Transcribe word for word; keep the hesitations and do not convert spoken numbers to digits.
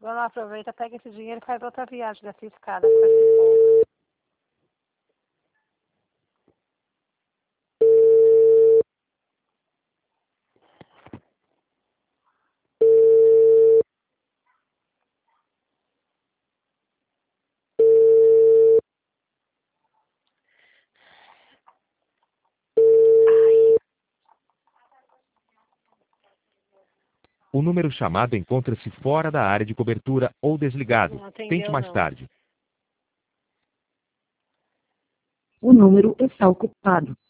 Vai lá, aproveita, pega esse dinheiro e faz outra viagem dessa escada com esse povo. O número chamado encontra-se fora da área de cobertura ou desligado. Não atendeu, Tente mais não. tarde. O número está ocupado.